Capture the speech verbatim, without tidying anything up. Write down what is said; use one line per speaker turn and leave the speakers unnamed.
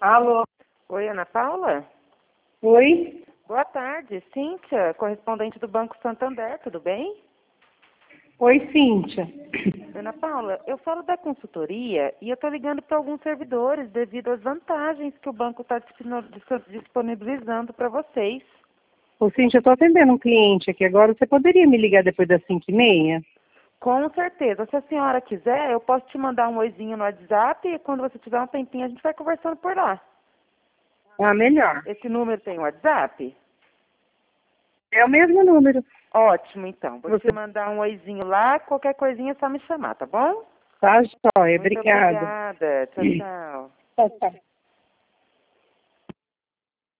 Alô?
Oi, Ana Paula?
Oi?
Boa tarde, Cíntia, correspondente do Banco Santander, tudo bem?
Oi, Cíntia.
Ana Paula, eu falo da consultoria e eu estou ligando para alguns servidores devido às vantagens que o banco está disponibilizando para vocês.
Ô, Cíntia, eu estou atendendo um cliente aqui agora. Você poderia me ligar depois das cinco e meia?
Com certeza. Se a senhora quiser, eu posso te mandar um oizinho no WhatsApp e quando você tiver um tempinho a gente vai conversando por lá.
Ah, melhor.
Esse número tem WhatsApp?
É o mesmo número.
Ótimo, então. Vou
Você
te mandar um oizinho lá, qualquer coisinha é só me chamar, tá bom?
tá, joia.
Muito
Obrigada.
obrigada. Tchau, tchau.
Tchau, tchau.